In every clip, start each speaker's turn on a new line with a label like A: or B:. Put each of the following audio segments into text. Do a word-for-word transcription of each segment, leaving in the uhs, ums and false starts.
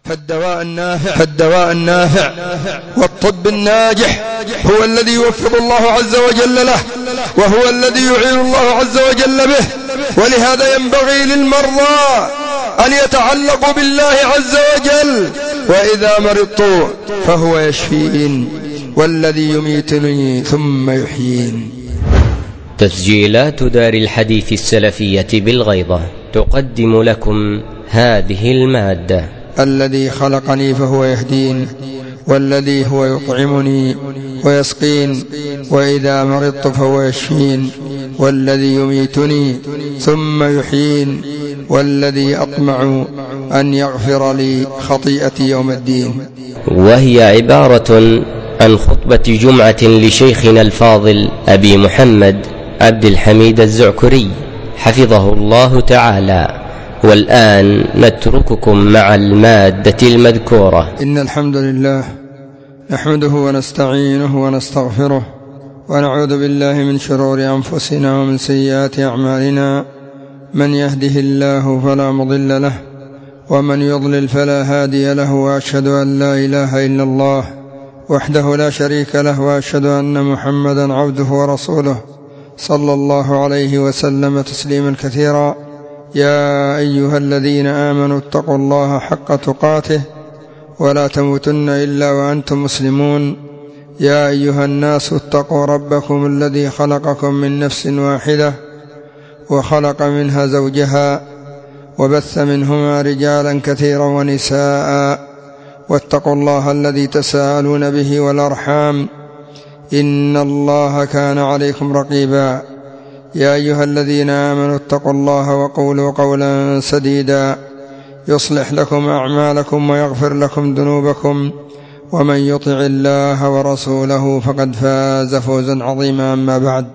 A: فالدواء النافع فالدواء النافع والطب الناجح هو الذي يوفق الله عز وجل له، وهو الذي يعين الله عز وجل به. ولهذا ينبغي للمرضى أن يتعلقوا بالله عز وجل، وإذا مرضت فهو يشفين، والذي يميتني ثم يحيين.
B: تسجيلات دار الحديث السلفية بالغيضة تقدم لكم هذه المادة.
A: الذي خلقني فهو يهدين، والذي هو يطعمني ويسقين، وإذا مرضت فهو يشفين، والذي يميتني ثم يحيين، والذي أطمع أن يغفر لي خطيئتي يوم الدين.
B: وهي عبارة عن خطبة جمعة لشيخنا الفاضل أبي محمد عبد الحميد الزعكري حفظه الله تعالى. والآن نترككم مع المادة المذكورة.
A: إن الحمد لله نحمده ونستعينه ونستغفره، ونعوذ بالله من شرور أنفسنا ومن سيئات أعمالنا. من يهده الله فلا مضل له، ومن يضلل فلا هادي له، وأشهد أن لا إله إلا الله وحده لا شريك له، وأشهد أن محمدا عبده ورسوله صلى الله عليه وسلم تسليما كثيرا. يا أيها الذين آمنوا اتقوا الله حق تقاته ولا تموتن إلا وأنتم مسلمون. يا أيها الناس اتقوا ربكم الذي خلقكم من نفس واحدة، وخلق منها زوجها، وبث منهما رجالا كثيرا ونساء، واتقوا الله الذي تساءلون به والأرحام، إن الله كان عليكم رقيبا. يا أيها الذين آمنوا اتقوا الله وقولوا قولا سديدا يصلح لكم أعمالكم ويغفر لكم ذنوبكم، ومن يطع الله ورسوله فقد فاز فوزا عظيما. أما بعد،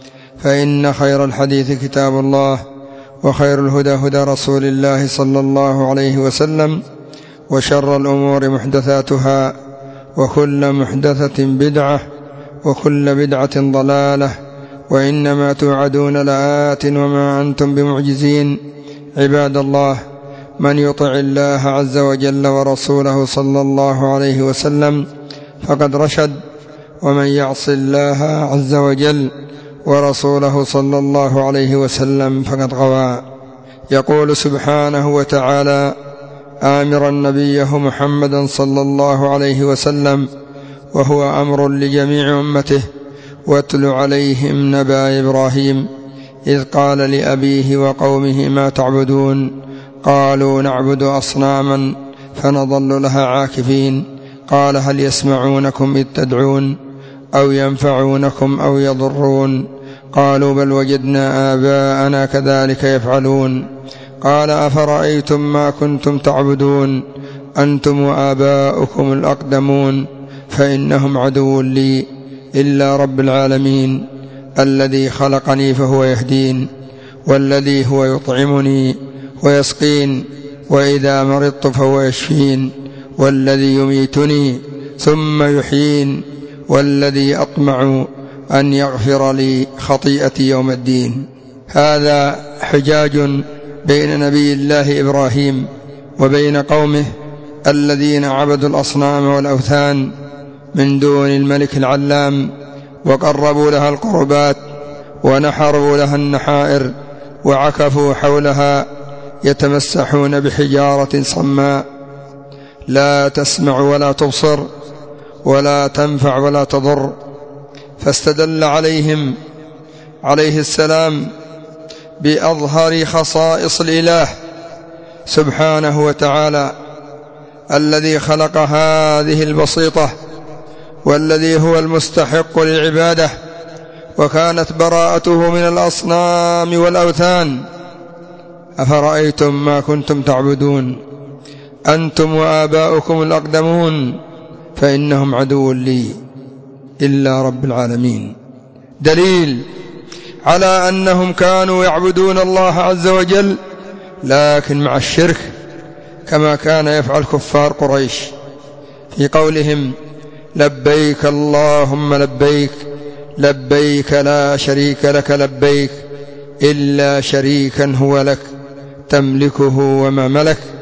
A: فإن خير الحديث كتاب الله، وخير الهدى هدى رسول الله صلى الله عليه وسلم، وشر الأمور محدثاتها، وكل محدثة بدعة، وكل بدعة ضلالة، وإنما توعدون لآت وما أنتم بمعجزين. عباد الله، من يطع الله عز وجل ورسوله صلى الله عليه وسلم فقد رشد، ومن يعص الله عز وجل ورسوله صلى الله عليه وسلم فقد غوى. يقول سبحانه وتعالى آمرا نبيه محمدا صلى الله عليه وسلم، وهو أمر لجميع أمته: واتل عليهم نبأ إبراهيم إذ قال لأبيه وقومه ما تعبدون قالوا نعبد أصناما فنظل لها عاكفين قال هل يسمعونكم إذ تدعون أو ينفعونكم أو يضرون قالوا بل وجدنا آباءنا كذلك يفعلون قال أفرأيتم ما كنتم تعبدون أنتم وآباؤكم الأقدمون فإنهم عدو لي إلا رب العالمين الذي خلقني فهو يهدين، والذي هو يطعمني ويسقين، وإذا مرضت فهو يشفين، والذي يميتني ثم يحيين، والذي أطمع أن يغفر لي خطيئتي يوم الدين. هذا حجاج بين نبي الله إبراهيم وبين قومه الذين عبدوا الأصنام والأوثان من دون الملك العلام، وقربوا لها القربات، ونحروا لها النحائر، وعكفوا حولها يتمسحون بحجارة صماء لا تسمع ولا تبصر ولا تنفع ولا تضر. فاستدل عليهم عليه السلام بأظهر خصائص الإله سبحانه وتعالى الذي خلق هذه البسيطة، والذي هو المستحق للعبادة، وكانت براءته من الأصنام والأوثان. أفرأيتم ما كنتم تعبدون أنتم وآباؤكم الأقدمون فإنهم عدو لي إلا رب العالمين. دليل على أنهم كانوا يعبدون الله عز وجل، لكن مع الشرك، كما كان يفعل كفار قريش في قولهم لبيك اللهم لبيك لبيك لا شريك لك لبيك إلا شريكا هو لك تملكه وما ملك.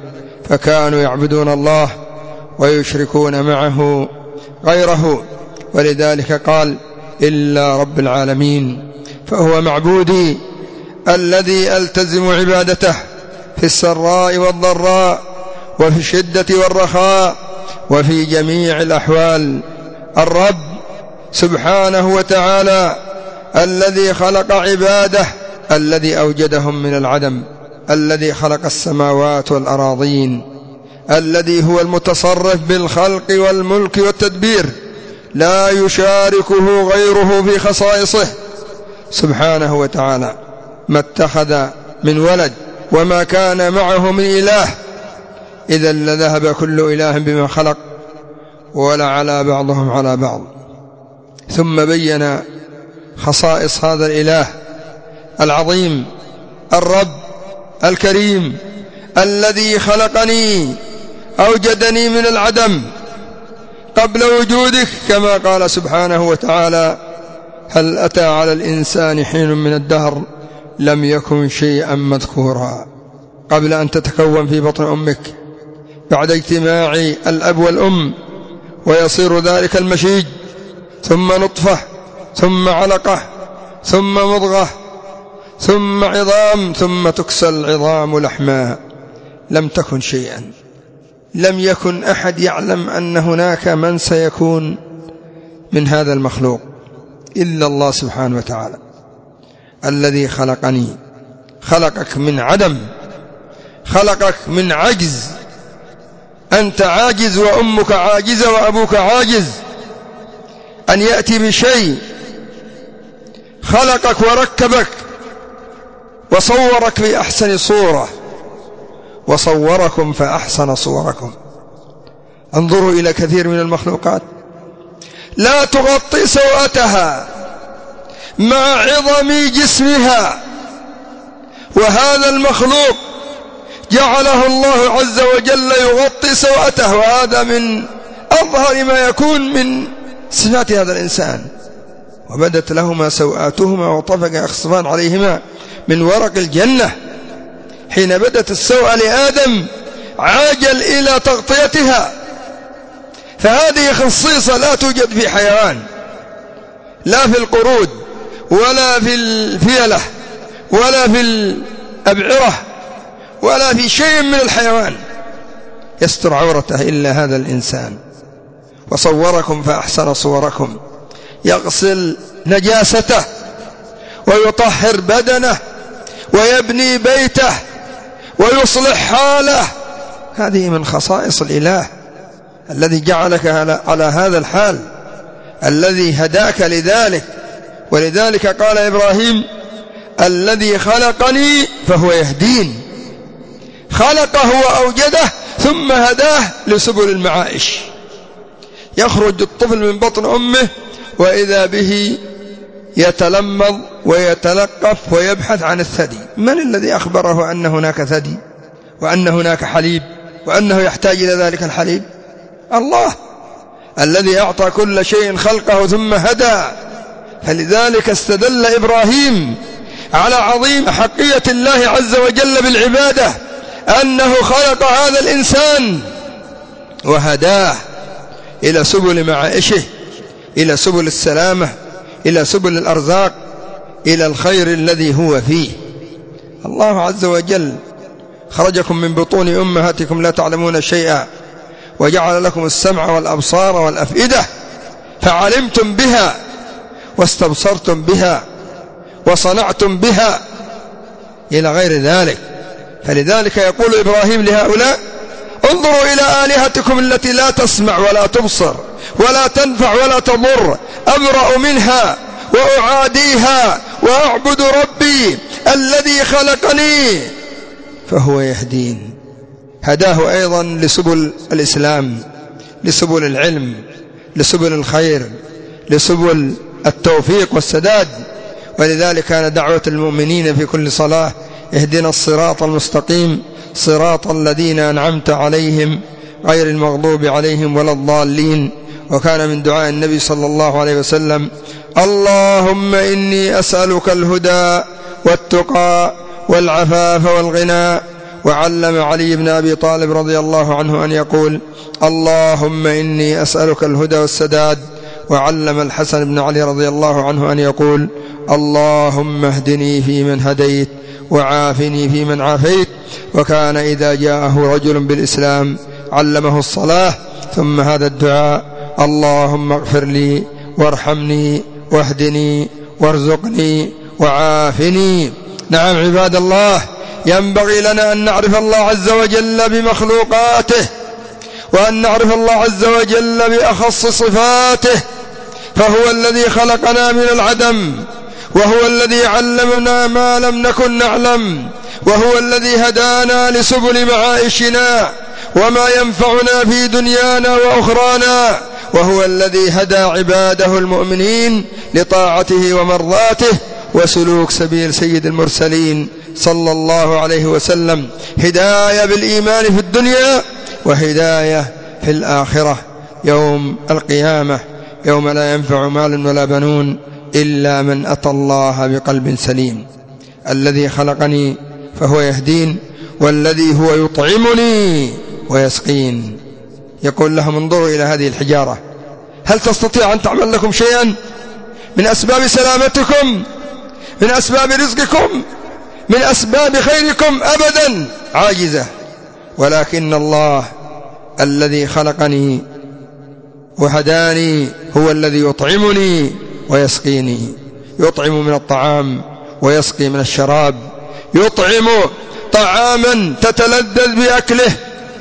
A: فكانوا يعبدون الله ويشركون معه غيره، ولذلك قال إلا رب العالمين. فهو معبودي الذي ألتزم عبادته في السراء والضراء وفي الشدة والرخاء وفي جميع الأحوال. الرب سبحانه وتعالى الذي خلق عباده، الذي أوجدهم من العدم، الذي خلق السماوات والأراضين، الذي هو المتصرف بالخلق والملك والتدبير، لا يشاركه غيره في خصائصه سبحانه وتعالى. ما اتخذ من ولد وما كان معه من إله، إذا لذهب كل إله بما خلق ولا على بعضهم على بعض. ثم بين خصائص هذا الإله العظيم الرب الكريم الذي خلقني أوجدني من العدم قبل وجودك، كما قال سبحانه وتعالى: هل أتى على الإنسان حين من الدهر لم يكن شيئا مذكورا. قبل أن تتكون في بطن أمك، بعد اجتماع الأب والأم ويصير ذلك المشيج، ثم نطفة، ثم علقة، ثم مضغة، ثم عظام، ثم تكسى العظام لحما، لم تكن شيئا. لم يكن أحد يعلم أن هناك من سيكون من هذا المخلوق إلا الله سبحانه وتعالى الذي خلقني. خلقك من عدم، خلقك من عجز، أنت عاجز وأمك عاجزة وأبوك عاجز أن يأتي بشيء. خلقك وركبك وصورك بأحسن صورة، وصوركم فأحسن صوركم. انظروا إلى كثير من المخلوقات لا تغطي سوءتها مع عظم جسمها، وهذا المخلوق جعله الله عز وجل يغطي سوءته، وهذا من أظهر ما يكون من صفات هذا الإنسان. وبدت لهما سوءاتهما وطفق يخصفان عليهما من ورق الجنة. حين بدت السوءة لآدم عاجل إلى تغطيتها، فهذه خصيصة لا توجد في حيوان، لا في القرود ولا في الفيلة ولا في الأبعرة ولا في شيء من الحيوان يستر عورته إلا هذا الإنسان. وصوركم فأحسن صوركم، يغسل نجاسته ويطهر بدنه ويبني بيته ويصلح حاله. هذه من خصائص الإله الذي جعلك على هذا الحال، الذي هداك لذلك. ولذلك قال إبراهيم: الذي خلقني فهو يهدين. خلقه وأوجده ثم هداه لسبل المعائش. يخرج الطفل من بطن أمه وإذا به يتلمض ويتلقف ويبحث عن الثدي. من الذي أخبره أن هناك ثدي وأن هناك حليب وأنه يحتاج إلى ذلك الحليب؟ الله الذي أعطى كل شيء خلقه ثم هدى. فلذلك استدل إبراهيم على عظيم حقية الله عز وجل بالعبادة، أنه خلق هذا الإنسان وهداه إلى سبل معائشه، إلى سبل السلامة، إلى سبل الأرزاق، إلى الخير الذي هو فيه. الله عز وجل خرجكم من بطون أمهاتكم لا تعلمون شيئا، وجعل لكم السمع والأبصار والأفئدة فعلمتم بها واستبصرتم بها وصنعتم بها إلى غير ذلك. فلذلك يقول إبراهيم لهؤلاء: انظروا إلى آلهتكم التي لا تسمع ولا تبصر ولا تنفع ولا تضر، أبرأ منها وأعاديها وأعبد ربي الذي خلقني فهو يهدين. هداه أيضا لسبل الإسلام، لسبل العلم، لسبل الخير، لسبل التوفيق والسداد. ولذلك كان دعوة المؤمنين في كل صلاة: اهدنا الصراط المستقيم صراط الذين أنعمت عليهم غير المغضوب عليهم ولا الضالين. وكان من دعاء النبي صلى الله عليه وسلم: اللهم إني أسألك الهدى والتقى والعفاف والغنى وعلم علي بن أبي طالب رضي الله عنه أن يقول اللهم إني أسألك الهدى والسداد. وعلم الحسن بن علي رضي الله عنه أن يقول اللهم اهدني فيمن هديت وعافني فيمن عافيت. وكان إذا جاءه رجل بالإسلام علمه الصلاة ثم هذا الدعاء اللهم اغفر لي وارحمني واهدني وارزقني وعافني. نعم عباد الله، ينبغي لنا أن نعرف الله عز وجل بمخلوقاته، وأن نعرف الله عز وجل بأخص صفاته، فهو الذي خلقنا من العدم، وهو الذي علمنا ما لم نكن نعلم، وهو الذي هدانا لسبل معائشنا وما ينفعنا في دنيانا وأخرانا، وهو الذي هدى عباده المؤمنين لطاعته ومرضاته وسلوك سبيل سيد المرسلين صلى الله عليه وسلم، هداية بالإيمان في الدنيا وهداية في الآخرة يوم القيامة، يوم لا ينفع مال ولا بنون إلا من أتى الله بقلب سليم. الذي خلقني فهو يهدين، والذي هو يطعمني ويسقين. يقول لهم انظروا إلى هذه الحجارة، هل تستطيع أن تعمل لكم شيئا من أسباب سلامتكم، من أسباب رزقكم، من أسباب خيركم؟ أبدا، عاجزة. ولكن الله الذي خلقني وهداني هو الذي يطعمني ويسقيني، يطعم من الطعام ويسقي من الشراب. يطعم طعاما تتلذذ بأكله،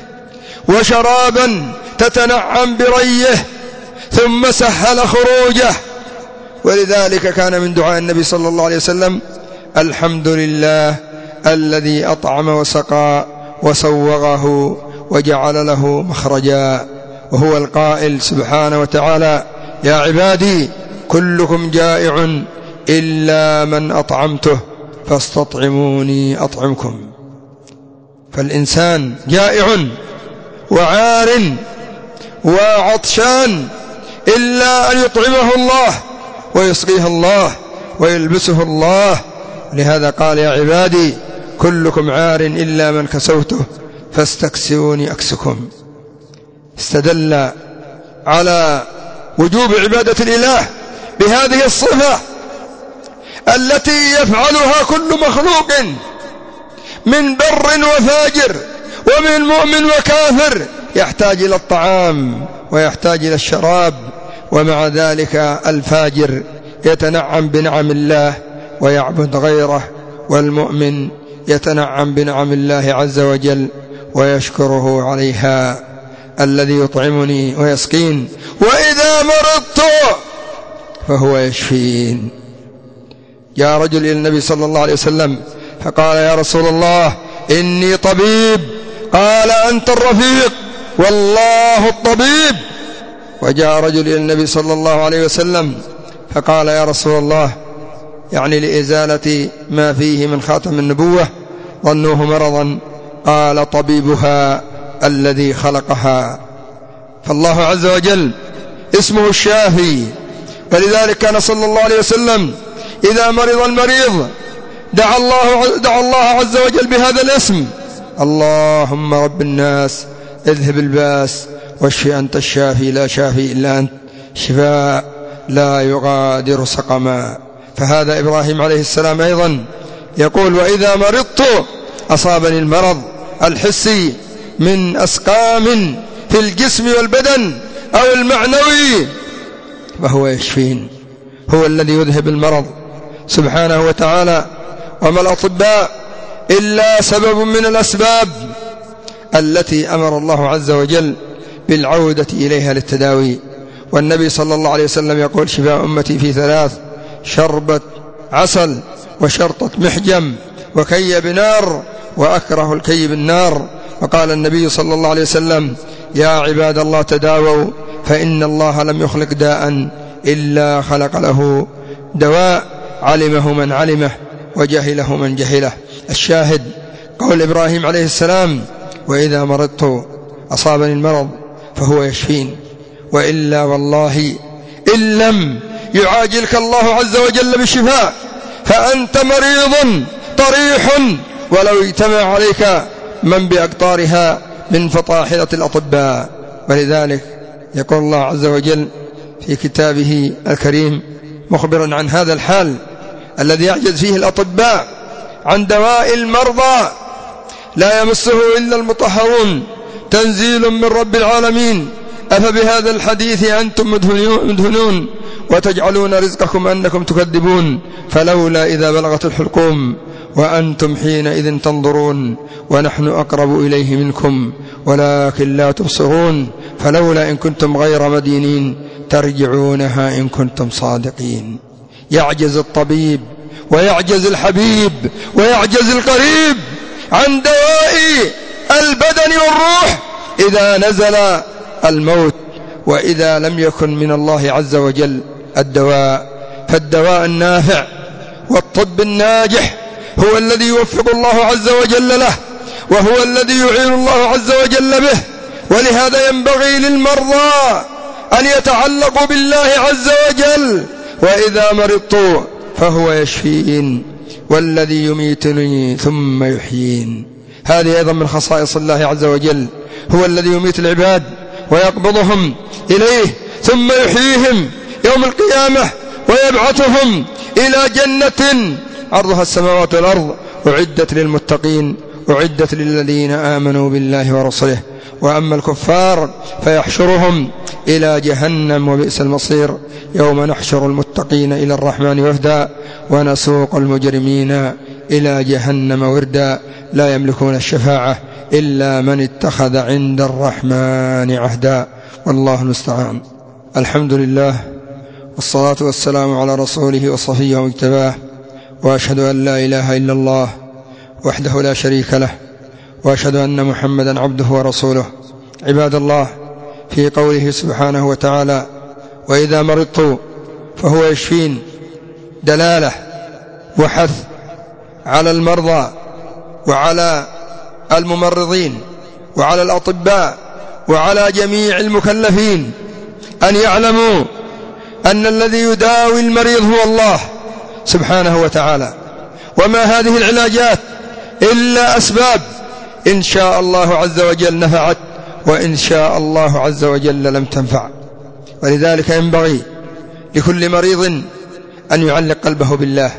A: وشرابا تتنعم بريه، ثم سهل خروجه. ولذلك كان من دعاء النبي صلى الله عليه وسلم الحمد لله الذي أطعم وسقى وسوغه وجعل له مخرجا. وهو القائل سبحانه وتعالى يا عبادي كلكم جائع إلا من أطعمته فاستطعموني أطعمكم. فالإنسان جائع وعار وعطشان إلا أن يطعمه الله ويسقيه الله ويلبسه الله. لهذا قال يا عبادي كلكم عار إلا من كسوته فاستكسوني أكسكم. استدل على وجوب عبادة الإله بهذه الصفة التي يفعلها كل مخلوق من بر وفاجر، ومن مؤمن وكافر، يحتاج إلى الطعام ويحتاج إلى الشراب. ومع ذلك الفاجر يتنعم بنعم الله ويعبد غيره، والمؤمن يتنعم بنعم الله عز وجل ويشكره عليها. الذي يطعمني ويسقين، وإذا مرضت فهو يشفين. جاء رجل إلى النبي صلى الله عليه وسلم فقال يا رسول الله إني طبيب. قال أنت الرفيق والله الطبيب. وجاء رجل إلى النبي صلى الله عليه وسلم فقال يا رسول الله، يعني لإزالة ما فيه من خاتم النبوة، ظنوه مرضا. قال طبيبها الذي خلقها. فالله عز وجل اسمه الشافي، ولذلك كان صلى الله عليه وسلم إذا مرض المريض دعا الله, دعا الله عز وجل بهذا الاسم: اللهم رب الناس اذهب الباس واشفي أنت الشافي لا شافي إلا أنت، شفاء لا يغادر سقما. فهذا إبراهيم عليه السلام أيضا يقول وإذا مرضت أصابني المرض الحسي من أسقام في الجسم والبدن أو المعنوي وهو يشفين. هو الذي يذهب المرض سبحانه وتعالى. وما الأطباء إلا سبب من الأسباب التي أمر الله عز وجل بالعودة إليها للتداوي. والنبي صلى الله عليه وسلم يقول شفاء أمتي في ثلاث: شربة عسل، وشرطة محجم، وكي بنار، وأكره الكي بالنار. وقال النبي صلى الله عليه وسلم يا عباد الله تداووا فإن الله لم يخلق داء إلا خلق له دواء علمه من علمه وجهله من جهله. الشاهد قول إبراهيم عليه السلام وإذا مرضت أصابني المرض فهو يشفين. وإلا والله إن لم يعاجلك الله عز وجل بالشفاء فأنت مريض طريح، ولو اجتمع عليك من بأقطارها من فطاحلة الأطباء. ولذلك يقول الله عز وجل في كتابه الكريم مخبرا عن هذا الحال الذي يعجز فيه الأطباء عن دواء المرضى: لا يمسه إلا المطهرون، تنزيل من رب العالمين، أفبهذا الحديث أنتم مدهنون وتجعلون رزقكم أنكم تكذبون، فلولا إذا بلغت الحلقوم وأنتم حينئذ تنظرون ونحن أقرب إليه منكم ولكن لا تبصرون، فلولا إن كنتم غير مدينين ترجعونها إن كنتم صادقين. يعجز الطبيب ويعجز الحبيب ويعجز القريب عن دواء البدن والروح إذا نزل الموت، وإذا لم يكن من الله عز وجل الدواء. فالدواء النافع والطب الناجح هو الذي يوفق الله عز وجل له، وهو الذي يعين الله عز وجل به. ولهذا ينبغي للمرضى أن يتعلقوا بالله عز وجل: وإذا مرضت فهو يشفين والذي يميتني ثم يحيين. هذه أيضا من خصائص الله عز وجل، هو الذي يميت العباد ويقبضهم إليه ثم يحييهم يوم القيامة ويبعثهم إلى جنة عرضها السماوات والأرض أعدت للمتقين، أعدت للذين آمنوا بالله ورسله. وأما الكفار فيحشرهم إلى جهنم وبئس المصير. يوم نحشر المتقين إلى الرحمن وفدا ونسوق المجرمين إلى جهنم وردا لا يملكون الشفاعة إلا من اتخذ عند الرحمن عهدا، والله المستعان. الحمد لله والصلاة والسلام على رسوله وصفيه ومجتباه، وأشهد أن لا إله إلا الله وحده لا شريك له، وأشهد أن محمدا عبده ورسوله. عباد الله، في قوله سبحانه وتعالى: وإذا مرضت فهو يشفين، دلالة وحث على المرضى وعلى الممرضين وعلى الأطباء وعلى جميع المكلفين أن يعلموا أن الذي يداوي المريض هو الله سبحانه وتعالى، وما هذه العلاجات إلا أسباب إن شاء الله عز وجل نفعت، وإن شاء الله عز وجل لم تنفع. ولذلك ينبغي لكل مريض أن يعلق قلبه بالله،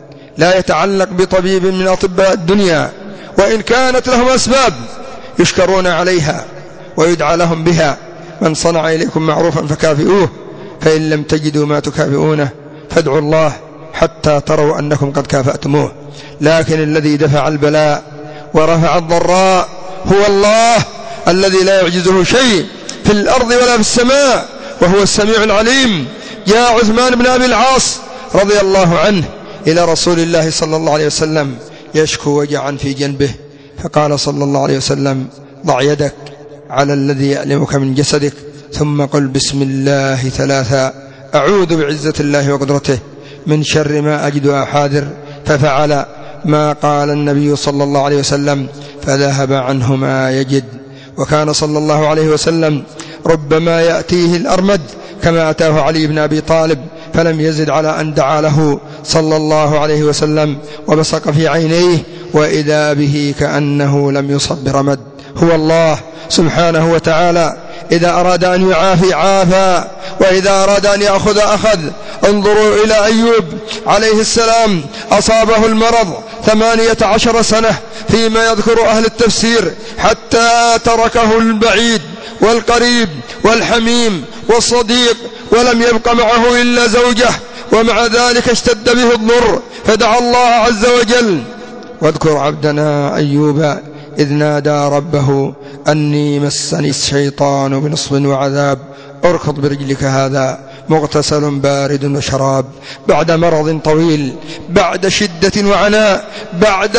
A: لا يتعلق بطبيب من أطباء الدنيا، وإن كانت لهم أسباب يشكرون عليها ويدعى لهم بها: من صنع إليكم معروفا فكافئوه، فإن لم تجدوا ما تكافئونه فادعوا الله حتى تروا أنكم قد كافأتموه. لكن الذي دفع البلاء ورفع الضراء هو الله الذي لا يعجزه شيء في الأرض ولا في السماء، وهو السميع العليم. جاء عثمان بن أبي العاص رضي الله عنه إلى رسول الله صلى الله عليه وسلم يشكو وجعا في جنبه، فقال صلى الله عليه وسلم: ضع يدك على الذي يألمك من جسدك ثم قل بسم الله ثلاثا، أعوذ بعزة الله وقدرته من شر ما أجد أحاذر. ففعل ما قال النبي صلى الله عليه وسلم فذهب عنه ما يجد. وكان صلى الله عليه وسلم ربما يأتيه الأرمد كما أتاه علي بن أبي طالب، فلم يزد على أن دعا له صلى الله عليه وسلم وبصق في عينيه، وإذا به كأنه لم يصب برمد. هو الله سبحانه وتعالى إذا أراد أن يعافي عافى، وإذا أراد أن يأخذ أخذ. انظروا إلى أيوب عليه السلام، أصابه المرض ثمانية عشر سنة فيما يذكر أهل التفسير، حتى تركه البعيد والقريب والحميم والصديق، ولم يبق معه إلا زوجه، ومع ذلك اشتد به الضر فدعا الله عز وجل. واذكر عبدنا أيوب إذ نادى ربه أني مسني الشيطان بنصب وعذاب، اركض برجلك هذا مغتسل بارد وشراب. بعد مرض طويل، بعد شدة وعناء، بعد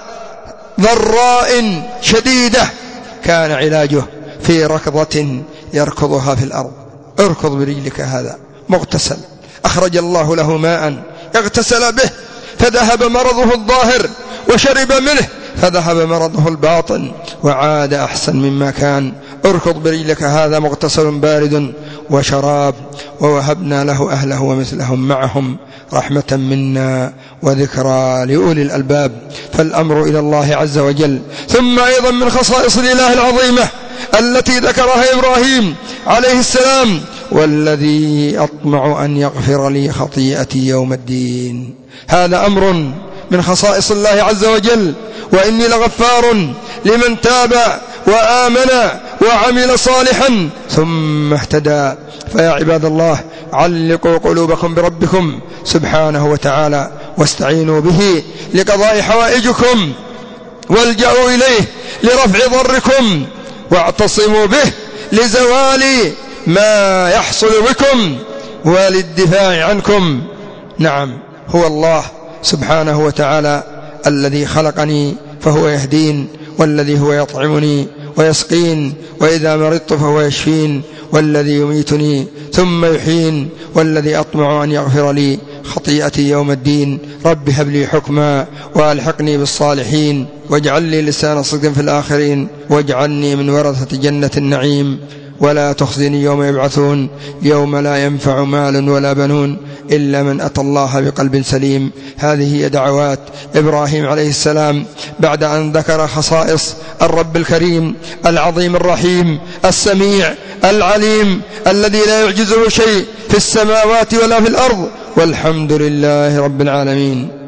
A: ضراء شديدة، كان علاجه في ركضة يركضها في الأرض. اركض برجلك هذا مغتسل، أخرج الله له ماء اغتسل به فذهب مرضه الظاهر، وشرب منه فذهب مرضه الباطن وعاد أحسن مما كان. اركض برجلك هذا مغتسل بارد وشراب، ووهبنا له أهله ومثلهم معهم رحمة منا وذكرى لأولي الألباب، فالأمر إلى الله عز وجل. ثم أيضا من خصائص الإله العظيمة التي ذكرها إبراهيم عليه السلام: والذي أطمع أن يغفر لي خطيئتي يوم الدين. هذا أمر من خصائص الله عز وجل: وإني لغفار لمن تاب وآمن وعمل صالحا ثم اهتدى. فيا عباد الله، علقوا قلوبكم بربكم سبحانه وتعالى، واستعينوا به لقضاء حوائجكم، والجأوا إليه لرفع ضركم، واعتصموا به لزوال ما يحصل بكم وللدفاع عنكم. نعم، هو الله سبحانه وتعالى الذي خلقني فهو يهدين، والذي هو يطعمني ويسقين، وإذا مرضت فهو يشفين، والذي يميتني ثم يحين، والذي أطمع أن يغفر لي خطيئتي يوم الدين. رب هب لي حكما وألحقني بالصالحين، واجعل لي لسان صدق في الآخرين، واجعلني من ورثة جنة النعيم، ولا تخزني يوم يبعثون، يوم لا ينفع مال ولا بنون إلا من أتى الله بقلب سليم. هذه هي دعوات إبراهيم عليه السلام بعد أن ذكر خصائص الرب الكريم العظيم الرحيم السميع العليم الذي لا يعجزه شيء في السماوات ولا في الأرض، والحمد لله رب العالمين.